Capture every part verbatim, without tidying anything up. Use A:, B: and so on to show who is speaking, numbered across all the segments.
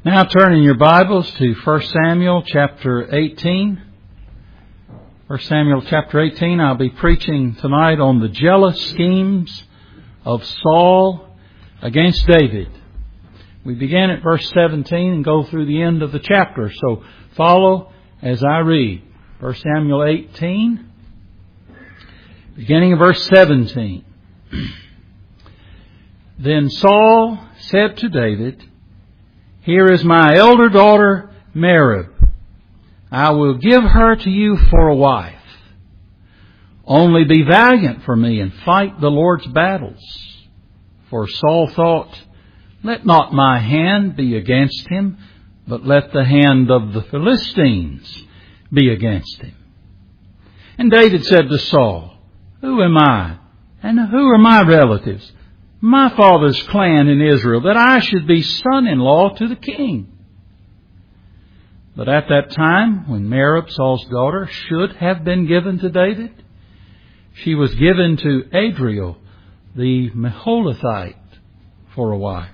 A: Now turn in your Bibles to First Samuel chapter eighteen. First Samuel chapter eighteen, I'll be preaching tonight on the jealous schemes of Saul against David. We begin at verse seventeen and go through the end of the chapter. So follow as I read. First Samuel eighteen, beginning of verse seventeen. Then Saul said to David, "Here is my elder daughter, Merab. I will give her to you for a wife. Only be valiant for me and fight the Lord's battles." For Saul thought, "Let not my hand be against him, but let the hand of the Philistines be against him." And David said to Saul, "Who am I, and who are my relatives, my father's clan in Israel, that I should be son-in-law to the king?" But at that time, when Merab, Saul's daughter, should have been given to David, she was given to Adriel, the Meholathite, for a wife.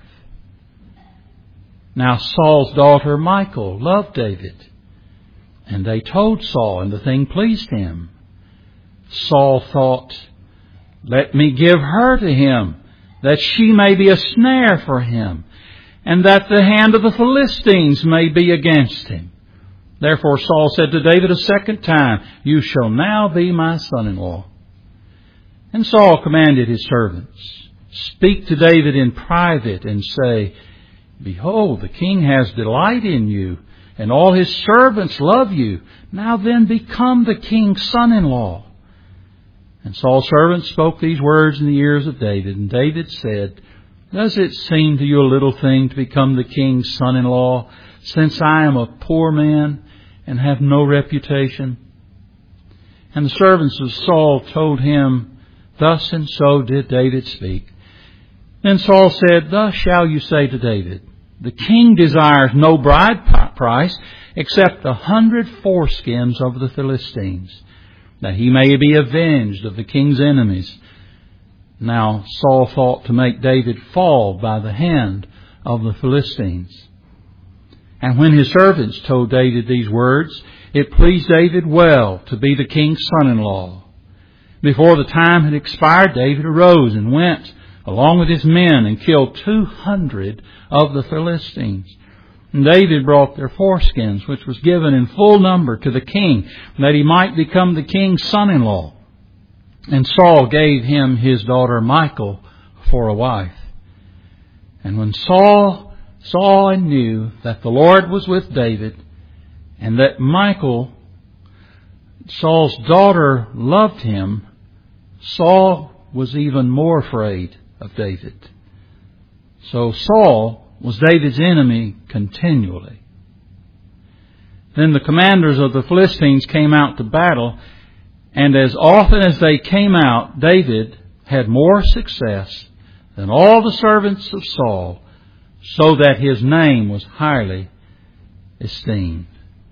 A: Now Saul's daughter Michal loved David, and they told Saul, and the thing pleased him. Saul thought, "Let me give her to him, that she may be a snare for him, and that the hand of the Philistines may be against him." Therefore Saul said to David a second time, "You shall now be my son-in-law." And Saul commanded his servants, "Speak to David in private and say, 'Behold, the king has delight in you, and all his servants love you. Now then become the king's son-in-law.'" And Saul's servants spoke these words in the ears of David. And David said, "Does it seem to you a little thing to become the king's son-in-law, since I am a poor man and have no reputation?" And the servants of Saul told him, "Thus and so did David speak." Then Saul said, "Thus shall you say to David, 'The king desires no bride price except a hundred foreskins of the Philistines, that he may be avenged of the king's enemies.'" Now Saul thought to make David fall by the hand of the Philistines. And when his servants told David these words, it pleased David well to be the king's son-in-law. Before the time had expired, David arose and went along with his men and killed two hundred of the Philistines. And David brought their foreskins, which was given in full number to the king, that he might become the king's son-in-law. And Saul gave him his daughter Michal for a wife. And when Saul saw and knew that the Lord was with David, and that Michal, Saul's daughter, loved him, Saul was even more afraid of David. So Saul was David's enemy continually. Then the commanders of the Philistines came out to battle, and as often as they came out, David had more success than all the servants of Saul, so that his name was highly esteemed.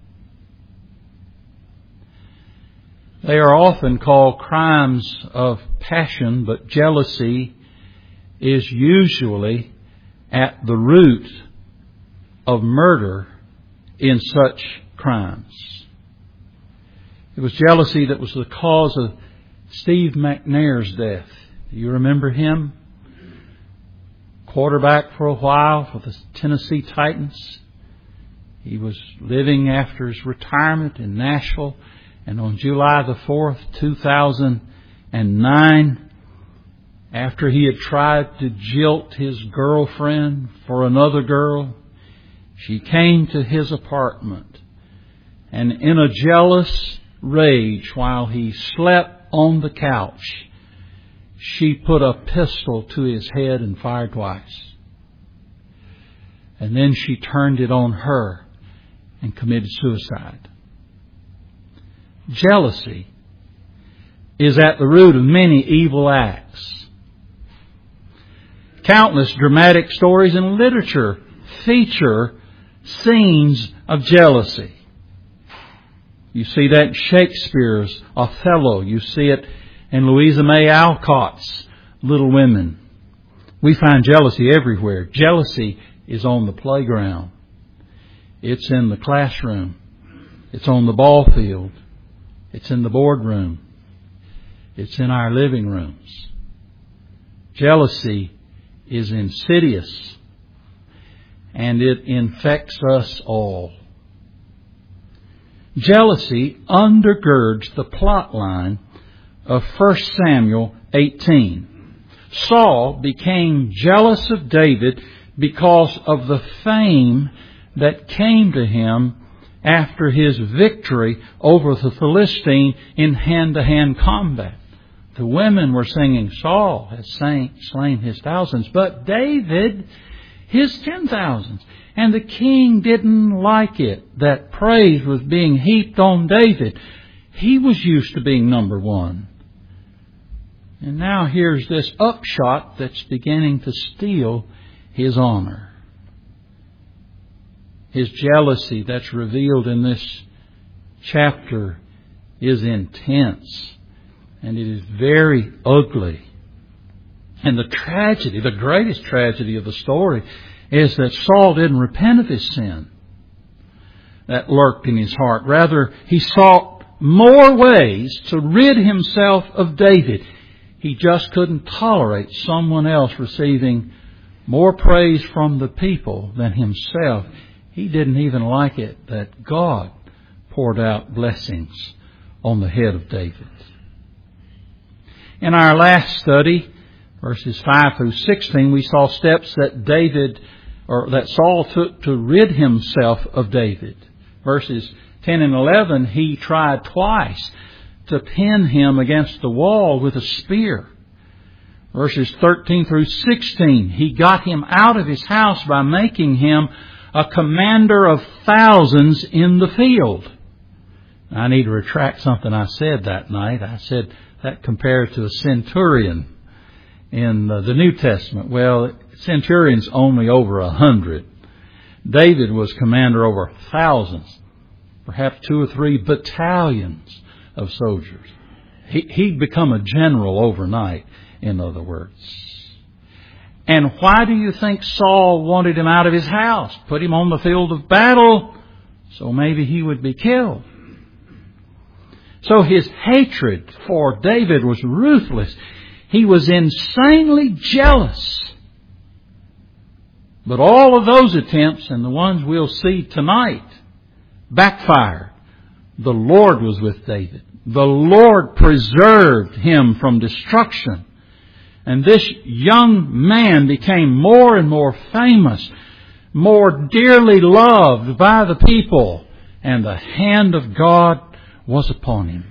A: They are often called crimes of passion, but jealousy is usually at the root of murder in such crimes. It was jealousy that was the cause of Steve McNair's death. Do you remember him? Quarterback for a while for the Tennessee Titans. He was living after his retirement in Nashville. And on July the fourth, two thousand nine, after he had tried to jilt his girlfriend for another girl, she came to his apartment, and in a jealous rage, while he slept on the couch, she put a pistol to his head and fired twice. And then she turned it on her and committed suicide. Jealousy is at the root of many evil acts. Countless dramatic stories in literature feature scenes of jealousy. You see that in Shakespeare's Othello. You see it in Louisa May Alcott's Little Women. We find jealousy everywhere. Jealousy is on the playground. It's in the classroom. It's on the ball field. It's in the boardroom. It's in our living rooms. Jealousy is insidious, and it infects us all. Jealousy undergirds the plot line of First Samuel eighteen. Saul became jealous of David because of the fame that came to him after his victory over the Philistine in hand-to-hand combat. The women were singing, Saul has slain his thousands, but David his ten thousands. And the king didn't like it that praise was being heaped on David. He was used to being number one. And now here's this upshot that's beginning to steal his honor. His jealousy that's revealed in this chapter is intense. And it is very ugly. And the tragedy, the greatest tragedy of the story is that Saul didn't repent of his sin that lurked in his heart. Rather, he sought more ways to rid himself of David. He just couldn't tolerate someone else receiving more praise from the people than himself. He didn't even like it that God poured out blessings on the head of David. In our last study, verses five through sixteen, we saw steps that David, or that Saul took to rid himself of David. Verses ten and eleven, he tried twice to pin him against the wall with a spear. Verses thirteen through sixteen, he got him out of his house by making him a commander of thousands in the field. I need to retract something I said that night. I said that compared to a centurion in the New Testament. Well, centurion's only over a hundred. David was commander over thousands, perhaps two or three battalions of soldiers. He, he'd become a general overnight, in other words. And why do you think Saul wanted him out of his house? Put him on the field of battle so maybe he would be killed. So his hatred for David was ruthless. He was insanely jealous. But all of those attempts, and the ones we'll see tonight, backfired. The Lord was with David. The Lord preserved him from destruction. And this young man became more and more famous, more dearly loved by the people, and the hand of God was upon him.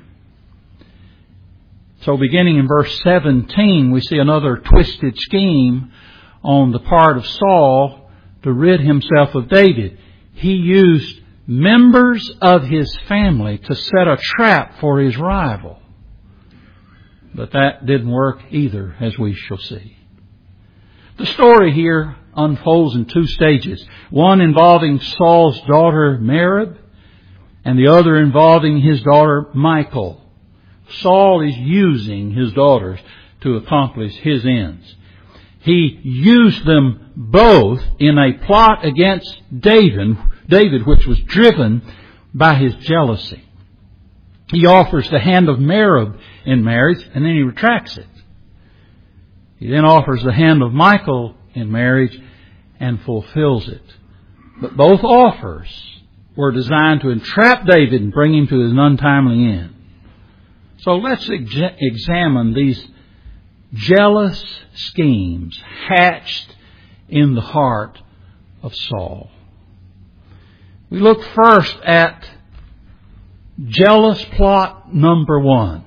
A: So beginning in verse seventeen, we see another twisted scheme on the part of Saul to rid himself of David. He used members of his family to set a trap for his rival. But that didn't work either, as we shall see. The story here unfolds in two stages. One involving Saul's daughter Merab, and the other involving his daughter Michal. Saul is using his daughters to accomplish his ends. He used them both in a plot against David, David, which was driven by his jealousy. He offers the hand of Merab in marriage, and then he retracts it. He then offers the hand of Michal in marriage and fulfills it. But both offers were designed to entrap David and bring him to his untimely end. So let's ex- examine these jealous schemes hatched in the heart of Saul. We look first at jealous plot number one.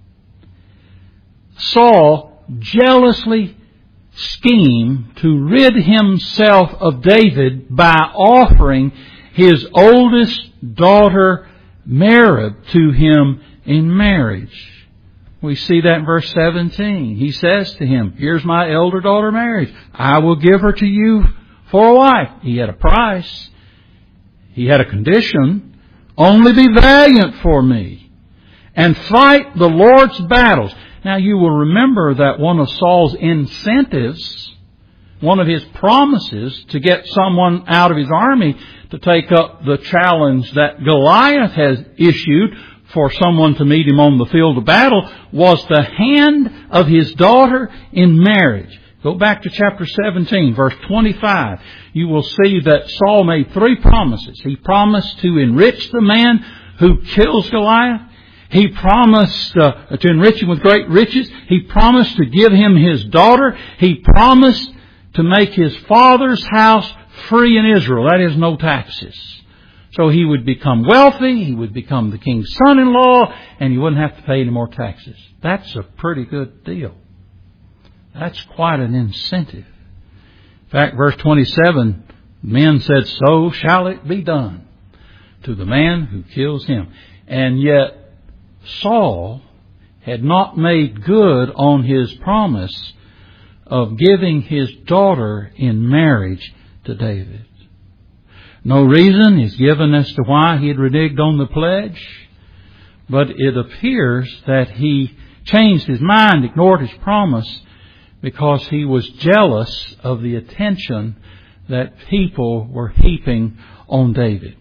A: Saul jealously schemed to rid himself of David by offering his oldest daughter Merab to him in marriage. We see that in verse seventeen. He says to him, here's my elder daughter Merab. I will give her to you for a wife. He had a price. He had a condition. Only be valiant for me and fight the Lord's battles. Now you will remember that one of Saul's incentives, one of his promises to get someone out of his army to take up the challenge that Goliath has issued for someone to meet him on the field of battle was the hand of his daughter in marriage. Go back to chapter seventeen, verse twenty-five. You will see that Saul made three promises. He promised to enrich the man who kills Goliath. He promised uh, to enrich him with great riches. He promised to give him his daughter. He promised to make his father's house free in Israel. That is, no taxes. So he would become wealthy, he would become the king's son-in-law, and he wouldn't have to pay any more taxes. That's a pretty good deal. That's quite an incentive. In fact, verse twenty-seven, men said, "So shall it be done to the man who kills him." And yet Saul had not made good on his promise of giving his daughter in marriage to David. No reason is given as to why he had reneged on the pledge, but it appears that he changed his mind, ignored his promise, because he was jealous of the attention that people were heaping on David.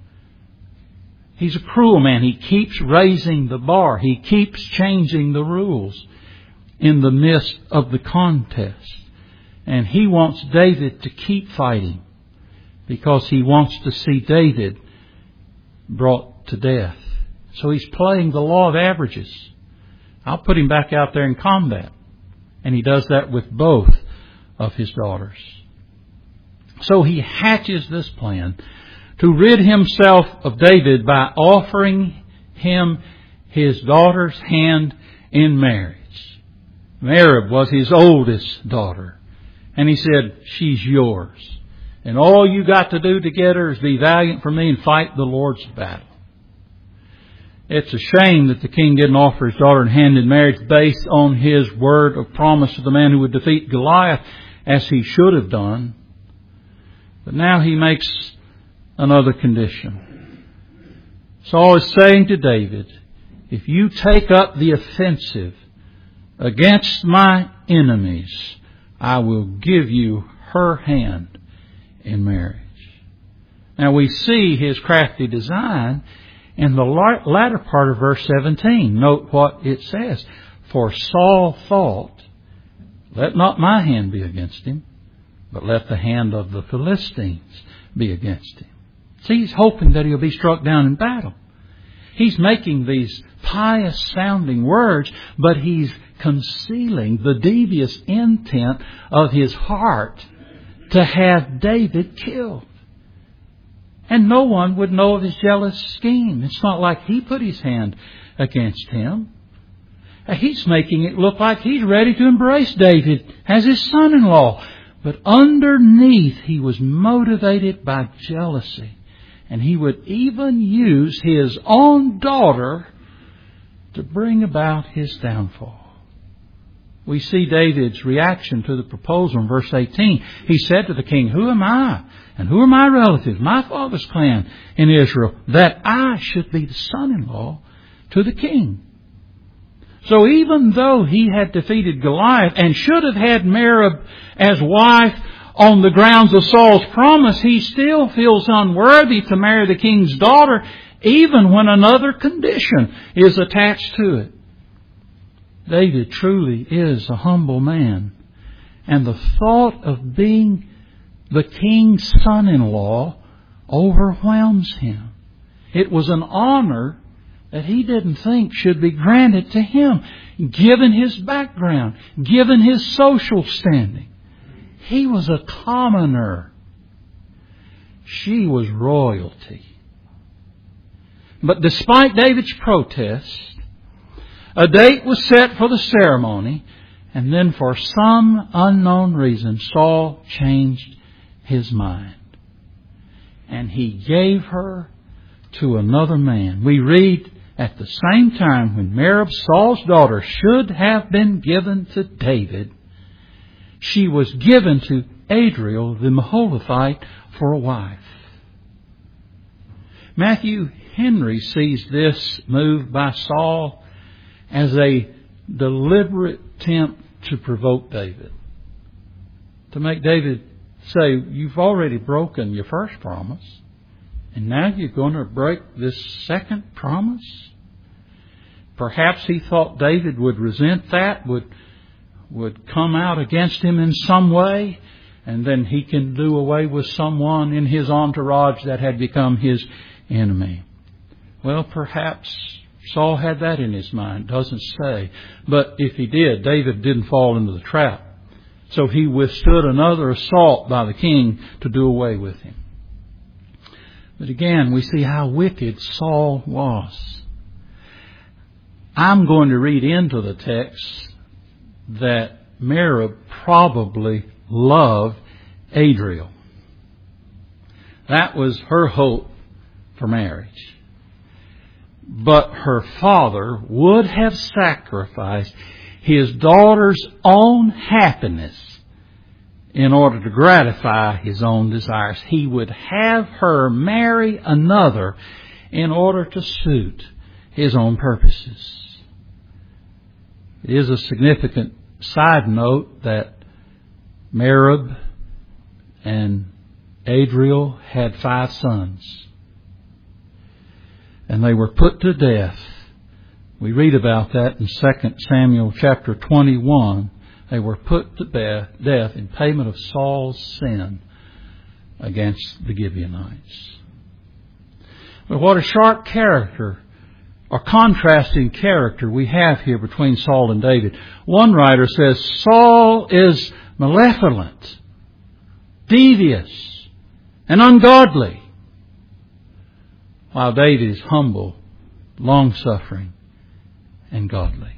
A: He's a cruel man. He keeps raising the bar. He keeps changing the rules in the midst of the contest. And he wants David to keep fighting because he wants to see David brought to death. So he's playing the law of averages. I'll put him back out there in combat. And he does that with both of his daughters. So he hatches this plan to rid himself of David by offering him his daughter's hand in marriage. Merab was his oldest daughter. And he said, "She's yours. And all you got to do to get her is be valiant for me and fight the Lord's battle." It's a shame that the king didn't offer his daughter in hand in marriage based on his word of promise to the man who would defeat Goliath, as he should have done. But now he makes another condition. Saul is saying to David, "If you take up the offensive against my enemies, I will give you her hand in marriage." Now we see his crafty design in the latter part of verse seventeen. Note what it says. "For Saul thought, let not my hand be against him, but let the hand of the Philistines be against him." See, he's hoping that he'll be struck down in battle. He's making these pious sounding words, but he's concealing the devious intent of his heart to have David killed. And no one would know of his jealous scheme. It's not like he put his hand against him. He's making it look like he's ready to embrace David as his son-in-law. But underneath, he was motivated by jealousy. And he would even use his own daughter to bring about his downfall. We see David's reaction to the proposal in verse eighteen. He said to the king, "Who am I? And who are my relatives, my father's clan in Israel, that I should be the son-in-law to the king?" So even though he had defeated Goliath and should have had Merab as wife on the grounds of Saul's promise, he still feels unworthy to marry the king's daughter, even when another condition is attached to it. David truly is a humble man, and the thought of being the king's son-in-law overwhelms him. It was an honor that he didn't think should be granted to him, given his background, given his social standing. He was a commoner. She was royalty. But despite David's protest, a date was set for the ceremony, and then for some unknown reason, Saul changed his mind. And he gave her to another man. We read, "At the same time when Merab, Saul's daughter, should have been given to David, she was given to Adriel the Meholathite for a wife." Matthew Henry sees this move by Saul as a deliberate attempt to provoke David. To make David say, "You've already broken your first promise. And now you're going to break this second promise? Perhaps he thought David would resent that, would, would come out against him in some way, and then he can do away with someone in his entourage that had become his enemy. Well, perhaps Saul had that in his mind. Doesn't say. But if he did, David didn't fall into the trap. So he withstood another assault by the king to do away with him. But again, we see how wicked Saul was. I'm going to read into the text that Merab probably loved Adriel. That was her hope for marriage. But her father would have sacrificed his daughter's own happiness in order to gratify his own desires. He would have her marry another in order to suit his own purposes. It is a significant side note that Merab and Adriel had five sons. And they were put to death. We read about that in Second Samuel chapter twenty-one. They were put to death in payment of Saul's sin against the Gibeonites. But what a sharp character, or contrasting character we have here between Saul and David. One writer says Saul is malevolent, devious, and ungodly, while David is humble, long-suffering, and godly.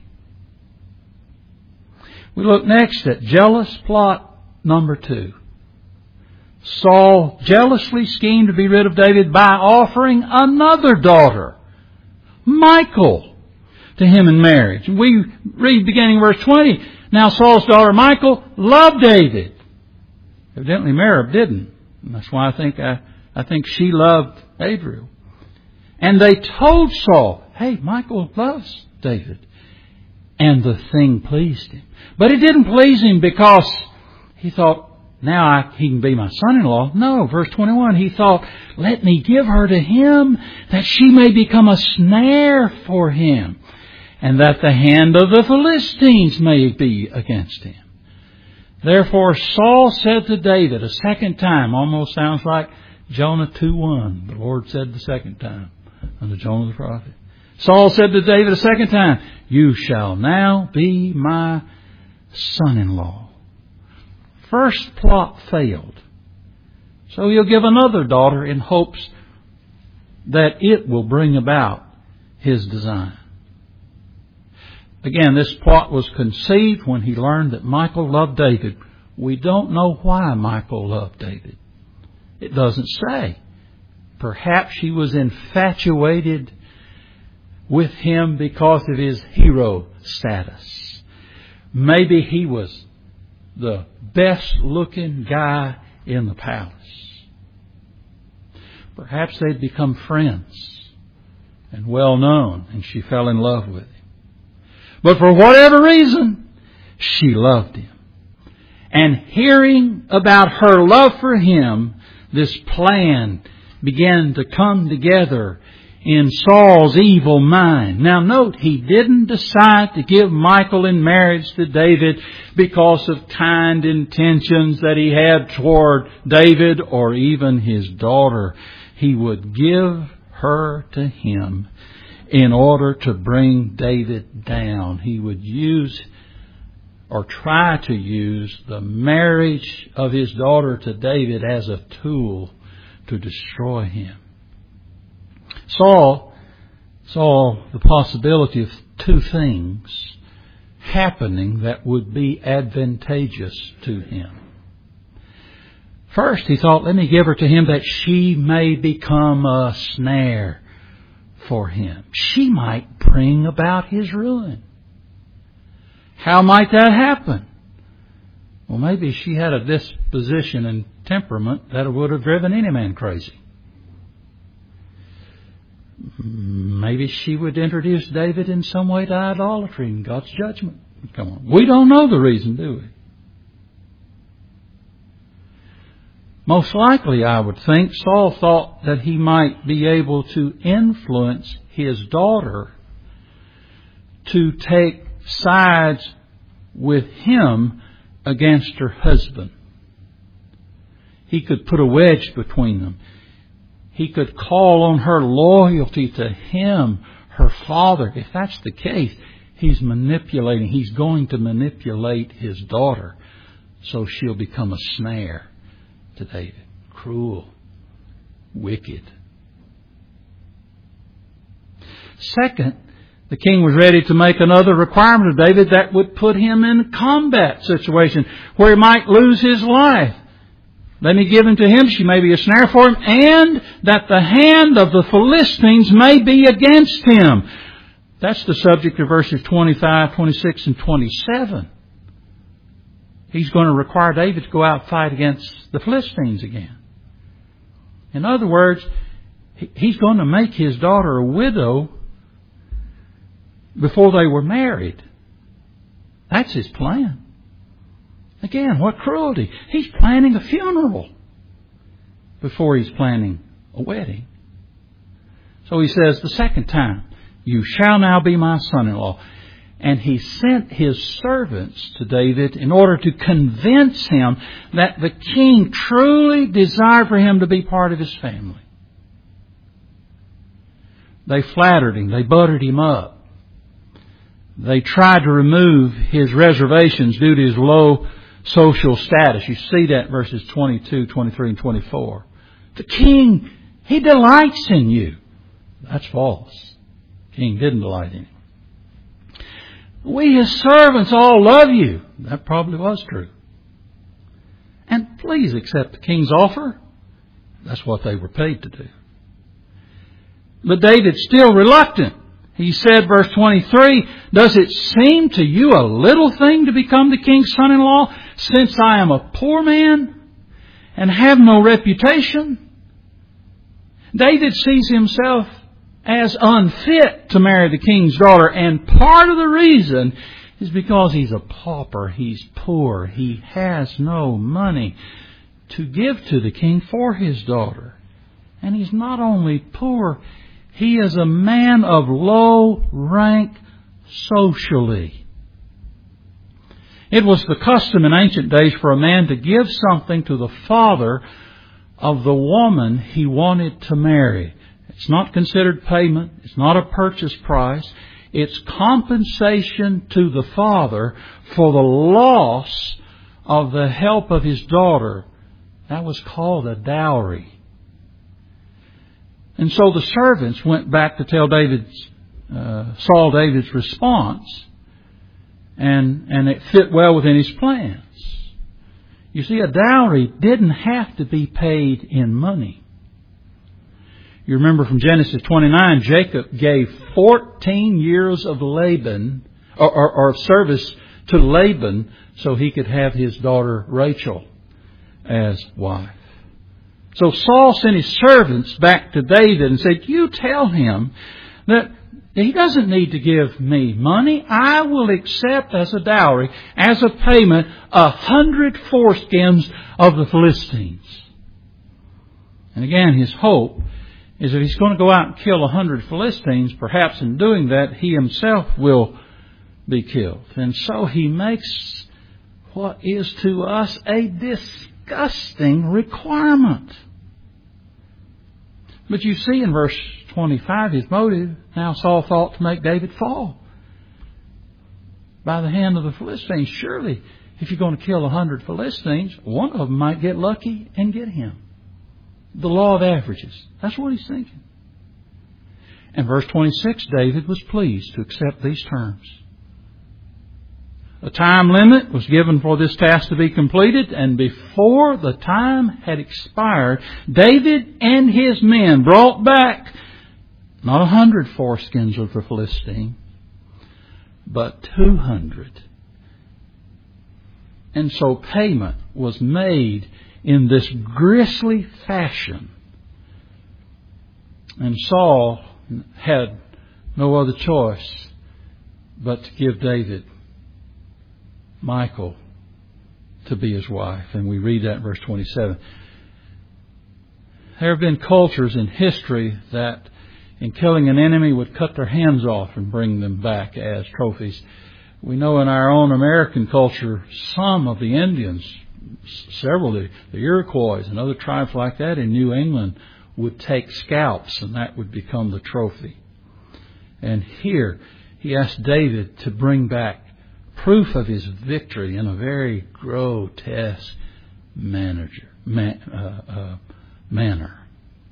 A: We look next at jealous plot number two. Saul jealously schemed to be rid of David by offering another daughter, Michal, to him in marriage. We read beginning verse twenty. Now Saul's daughter Michal loved David. Evidently Merab didn't. And that's why I think I, I think she loved Adriel. And they told Saul, hey, Michal loves David. And the thing pleased him. But it didn't please him because he thought, now I, he can be my son-in-law. No, verse twenty-one, he thought, let me give her to him that she may become a snare for him, and that the hand of the Philistines may be against him. Therefore Saul said to David a second time, almost sounds like Jonah two one. The Lord said the second time unto Jonah the prophet. Saul said to David a second time, you shall now be my son-in-law. First plot failed. So he'll give another daughter in hopes that it will bring about his design. Again, this plot was conceived when he learned that Michal loved David. We don't know why Michal loved David. It doesn't say. Perhaps she was infatuated with him because of his hero status. Maybe he was the best looking guy in the palace. Perhaps they'd become friends and well known, and she fell in love with him. But for whatever reason, she loved him. And hearing about her love for him, this plan began to come together in Saul's evil mind. Now note, he didn't decide to give Michal in marriage to David because of kind intentions that he had toward David or even his daughter. He would give her to him in order to bring David down. He would use or try to use the marriage of his daughter to David as a tool to destroy him. Saul saw the possibility of two things happening that would be advantageous to him. First, he thought, let me give her to him that she may become a snare for him. She might bring about his ruin. How might that happen? Well, maybe she had a disposition and temperament that would have driven any man crazy. Maybe she would introduce David in some way to idolatry and God's judgment. Come on. We don't know the reason, do we? Most likely, I would think, Saul thought that he might be able to influence his daughter to take sides with him against her husband. He could put a wedge between them. He could call on her loyalty to him, her father. If that's the case, he's manipulating. He's going to manipulate his daughter so she'll become a snare to David. Cruel, wicked. Second, the king was ready to make another requirement of David that would put him in a combat situation where he might lose his life. Let me give him to him, she may be a snare for him, and that the hand of the Philistines may be against him. That's the subject of verses twenty-five, twenty-six, and twenty-seven. He's going to require David to go out and fight against the Philistines again. In other words, he's going to make his daughter a widow before they were married. That's his plan. Again, what cruelty. He's planning a funeral before he's planning a wedding. So he says the second time, you shall now be my son-in-law. And he sent his servants to David in order to convince him that the king truly desired for him to be part of his family. They flattered him. They buttered him up. They tried to remove his reservations due to his low social status. You see that in verses twenty-two, twenty-three, and twenty-four. The king, he delights in you. That's false. The king didn't delight in him. We, his servants, all love you. That probably was true. And please accept the king's offer. That's what they were paid to do. But David's still reluctant. He said, verse twenty-three, does it seem to you a little thing to become the king's son-in-law, since I am a poor man and have no reputation? David sees himself as unfit to marry the king's daughter, and part of the reason is because he's a pauper, he's poor, he has no money to give to the king for his daughter. And he's not only poor, he is a man of low rank socially. It was the custom in ancient days for a man to give something to the father of the woman he wanted to marry. It's not considered payment. It's not a purchase price. It's compensation to the father for the loss of the help of his daughter. That was called a dowry. And so the servants went back to tell David's, uh, Saul David's response, and, and it fit well within his plans. You see, a dowry didn't have to be paid in money. You remember from Genesis twenty-nine, Jacob gave fourteen years of Laban, or, or, or service to Laban so he could have his daughter Rachel as wife. So Saul sent his servants back to David and said, you tell him that he doesn't need to give me money. I will accept as a dowry, as a payment, a hundred foreskins of the Philistines. And again, his hope is that he's going to go out and kill a hundred Philistines. Perhaps in doing that, he himself will be killed. And so he makes what is to us a disgusting requirement. But you see in verse twenty-five his motive. Now Saul thought to make David fall by the hand of the Philistines. Surely, if you're going to kill a hundred Philistines, one of them might get lucky and get him. The law of averages. That's what he's thinking. And verse twenty-six, David was pleased to accept these terms. A time limit was given for this task to be completed, and before the time had expired, David and his men brought back not a hundred foreskins of the Philistine, but two hundred. And so payment was made in this grisly fashion. And Saul had no other choice but to give David Michal to be his wife. And we read that in verse twenty-seven. There have been cultures in history that, in killing an enemy, would cut their hands off and bring them back as trophies. We know in our own American culture, some of the Indians, several, the, the Iroquois and other tribes like that in New England, would take scalps, and that would become the trophy. And here, he asked David to bring back proof of his victory in a very grotesque manager, man, uh, uh, manner.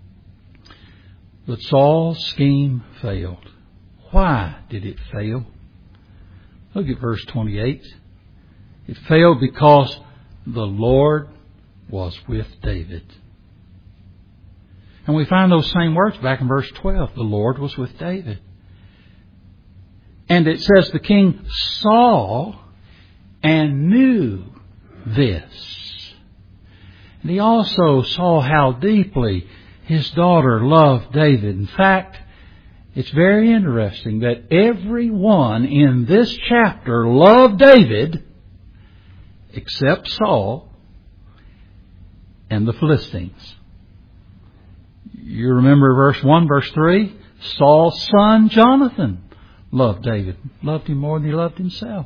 A: But Saul's scheme failed. Why did it fail? Look at verse twenty-eight. It failed because the Lord was with David. And we find those same words back in verse twelve. The Lord was with David. And it says the king saw and knew this. And he also saw how deeply his daughter loved David. In fact, it's very interesting that everyone in this chapter loved David except Saul and the Philistines. You remember verse one, verse three? Saul's son Jonathan loved David. Loved him more than he loved himself.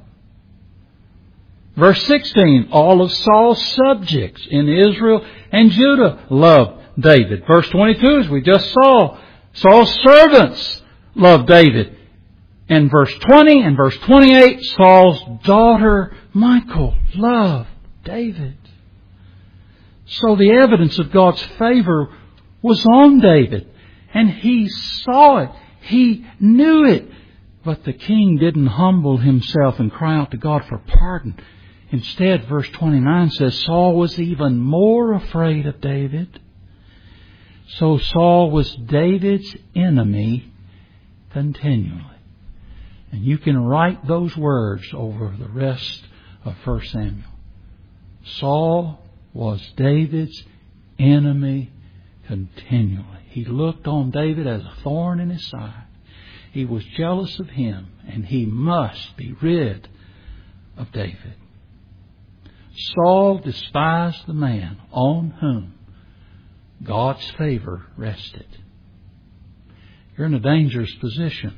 A: Verse sixteen, all of Saul's subjects in Israel and Judah loved David. Verse twenty-two, as we just saw, Saul's servants loved David. And verse twenty and verse twenty-eight, Saul's daughter Michal loved David. So the evidence of God's favor was on David. And he saw it. He knew it. But the king didn't humble himself and cry out to God for pardon. Instead, verse twenty-nine says, Saul was even more afraid of David. So Saul was David's enemy continually. And you can write those words over the rest of First Samuel. Saul was David's enemy continually. He looked on David as a thorn in his side. He was jealous of him, and he must be rid of David. Saul despised the man on whom God's favor rested. You're in a dangerous position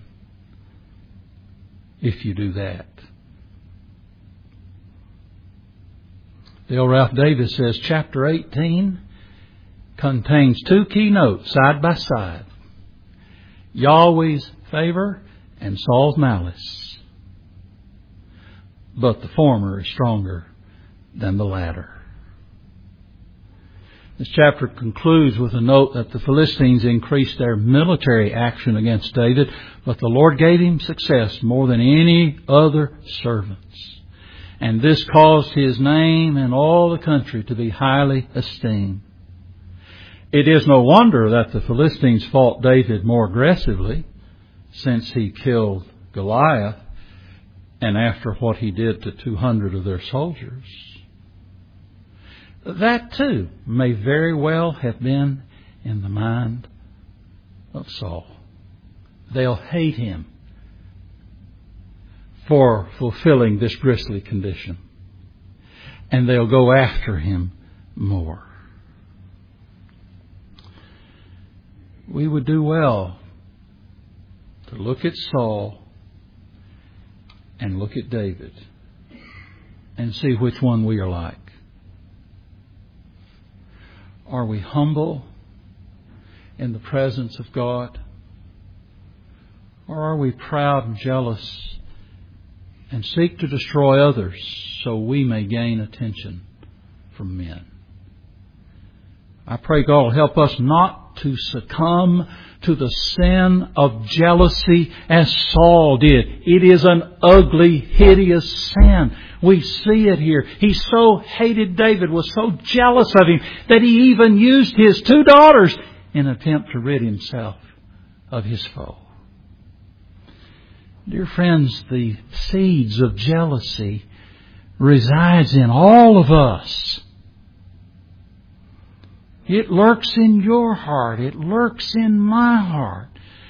A: if you do that. Dale Ralph Davis says chapter eighteen contains two key notes side by side. Yahweh's favor and Saul's malice. But the former is stronger than the latter. This chapter concludes with a note that the Philistines increased their military action against David, but the Lord gave him success more than any other servants. And this caused his name in all the country to be highly esteemed. It is no wonder that the Philistines fought David more aggressively since he killed Goliath and after what he did to two hundred of their soldiers. That too may very well have been in the mind of Saul. They'll hate him for fulfilling this grisly condition, and they'll go after him more. We would do well to look at Saul and look at David and see which one we are like. Are we humble in the presence of God? Or are we proud and jealous and seek to destroy others so we may gain attention from men? I pray God will help us not to succumb to the sin of jealousy as Saul did. It is an ugly, hideous sin. We see it here. He so hated David, was so jealous of him, that he even used his two daughters in an attempt to rid himself of his foe. Dear friends, the seeds of jealousy resides in all of us. It lurks in your heart. It lurks in my heart.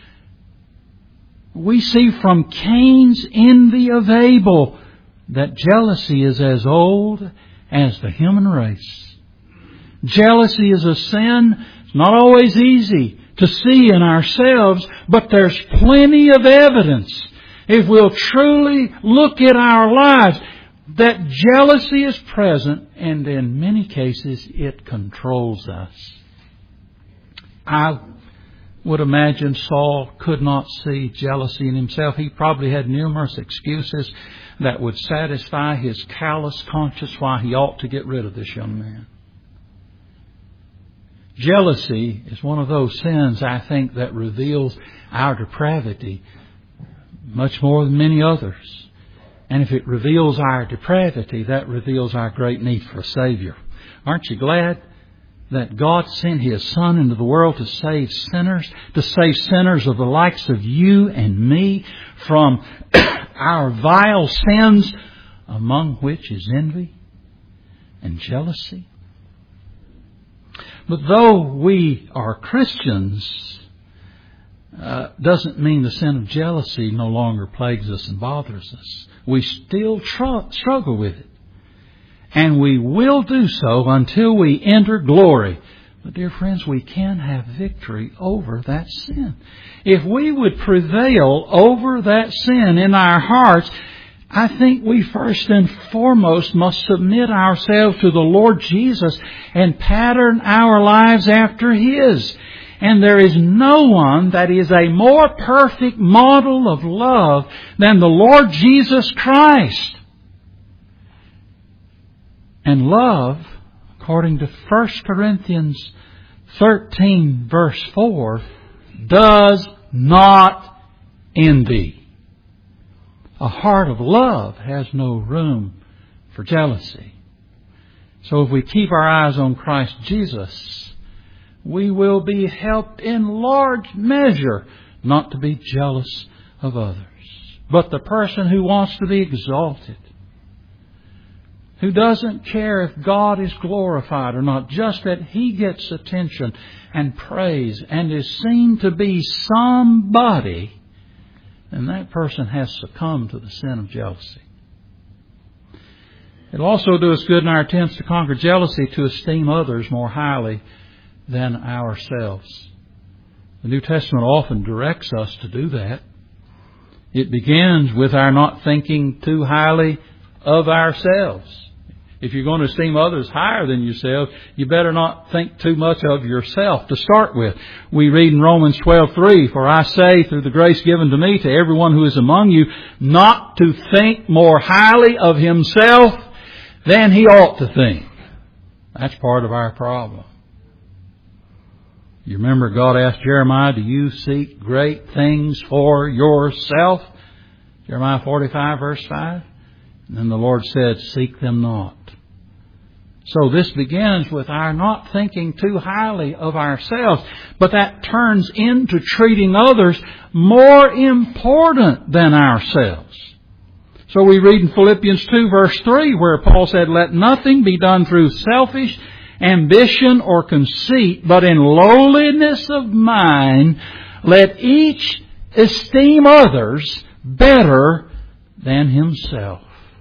A: We see from Cain's envy of Abel that jealousy is as old as the human race. Jealousy is a sin It's not always easy to see in ourselves, but there's plenty of evidence, if we'll truly look at our lives, that jealousy is present, and in many cases it controls us. I would imagine Saul could not see jealousy in himself. He probably had numerous excuses that would satisfy his callous conscience why he ought to get rid of this young man. Jealousy is one of those sins, I think, that reveals our depravity much more than many others. And if it reveals our depravity, that reveals our great need for a Savior. Aren't you glad that God sent His Son into the world to save sinners, to save sinners of the likes of you and me from our vile sins, among which is envy and jealousy? But though we are Christians, uh, doesn't mean the sin of jealousy no longer plagues us and bothers us. We still tr- struggle with it. And we will do so until we enter glory. But dear friends, we can have victory over that sin. If we would prevail over that sin in our hearts, I think we first and foremost must submit ourselves to the Lord Jesus and pattern our lives after His. And there is no one that is a more perfect model of love than the Lord Jesus Christ. And love, according to First Corinthians thirteen verse four, does not envy. A heart of love has no room for jealousy. So if we keep our eyes on Christ Jesus, we will be helped in large measure not to be jealous of others. But the person who wants to be exalted, who doesn't care if God is glorified or not, just that he gets attention and praise and is seen to be somebody, then that person has succumbed to the sin of jealousy. It'll also do us good in our attempts to conquer jealousy to esteem others more highly than ourselves. The New Testament often directs us to do that. It begins with our not thinking too highly of ourselves. If you're going to esteem others higher than yourself, you better not think too much of yourself to start with. We read in Romans twelve three, "For I say, through the grace given to me, to everyone who is among you, not to think more highly of himself than he ought to think." That's part of our problem. You remember God asked Jeremiah, "Do you seek great things for yourself?" Jeremiah forty-five verse five. And then the Lord said, "Seek them not." So this begins with our not thinking too highly of ourselves, but that turns into treating others more important than ourselves. So we read in Philippians two verse three where Paul said, "Let nothing be done through selfish ambition or conceit, but in lowliness of mind, let each esteem others better than himself."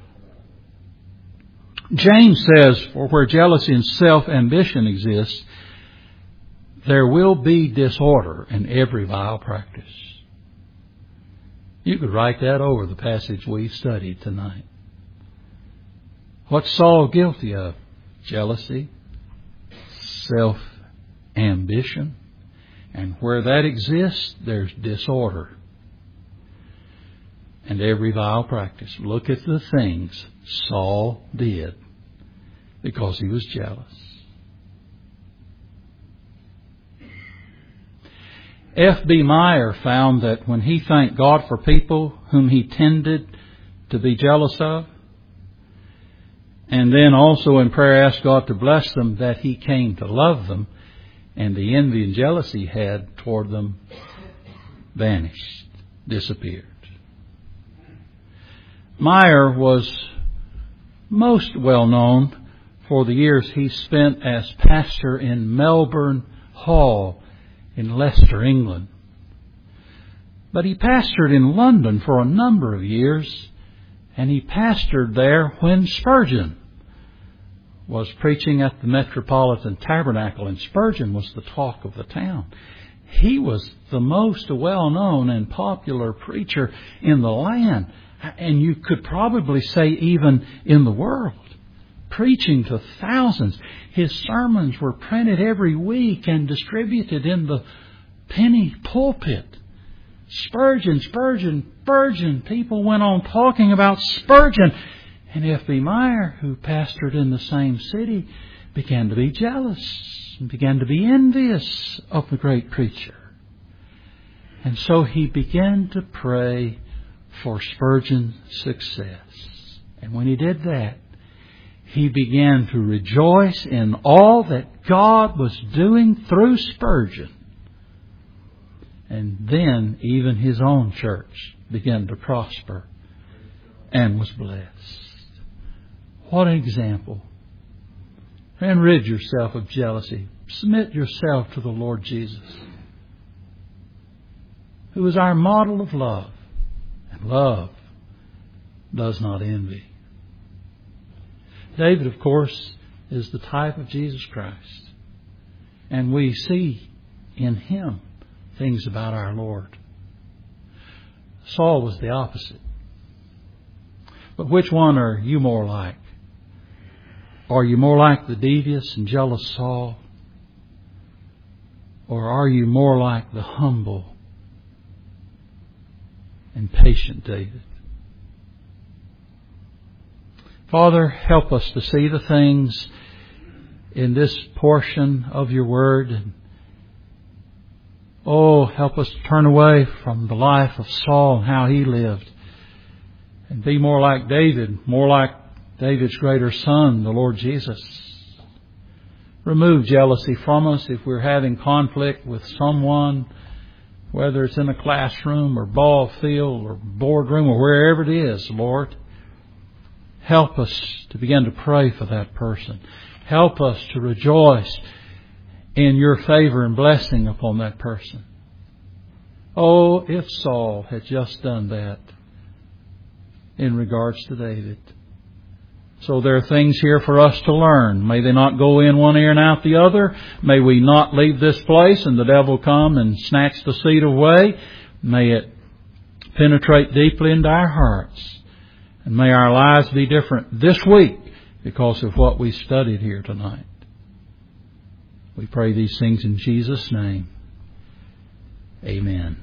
A: James says, "For where jealousy and self-ambition exist, there will be disorder in every vile practice." You could write that over the passage we studied tonight. What's Saul guilty of? Jealousy, self-ambition. And where that exists, there's disorder. And every vile practice. Look at the things Saul did because he was jealous. F B Meyer found that when he thanked God for people whom he tended to be jealous of, and then also in prayer asked God to bless them, that he came to love them, and the envy and jealousy he had toward them vanished, disappeared. Meyer was most well known for the years he spent as pastor in Melbourne Hall in Leicester, England. But he pastored in London for a number of years, and he pastored there when Spurgeon was preaching at the Metropolitan Tabernacle, and Spurgeon was the talk of the town. He was the most well-known and popular preacher in the land, and you could probably say even in the world, preaching to thousands. His sermons were printed every week and distributed in the penny pulpit. Spurgeon, Spurgeon, Spurgeon. People went on talking about Spurgeon. And F B Meyer, who pastored in the same city, began to be jealous and began to be envious of the great preacher. And so he began to pray for Spurgeon's success. And when he did that, he began to rejoice in all that God was doing through Spurgeon. And then even his own church began to prosper and was blessed. What an example. Friend, rid yourself of jealousy. Submit yourself to the Lord Jesus, who is our model of love. And love does not envy. David, of course, is the type of Jesus Christ. And we see in him things about our Lord. Saul was the opposite. But which one are you more like? Are you more like the devious and jealous Saul? Or are you more like the humble and patient David? Father, help us to see the things in this portion of your word. Oh, help us to turn away from the life of Saul and how he lived, and be more like David, more like David's greater son, the Lord Jesus. Remove jealousy from us if we're having conflict with someone, whether it's in a classroom or ball field or boardroom or wherever it is, Lord. Help us to begin to pray for that person. Help us to rejoice in your favor and blessing upon that person. Oh, if Saul had just done that in regards to David. So there are things here for us to learn. May they not go in one ear and out the other. May we not leave this place and the devil come and snatch the seed away. May it penetrate deeply into our hearts. And may our lives be different this week because of what we studied here tonight. We pray these things in Jesus' name. Amen.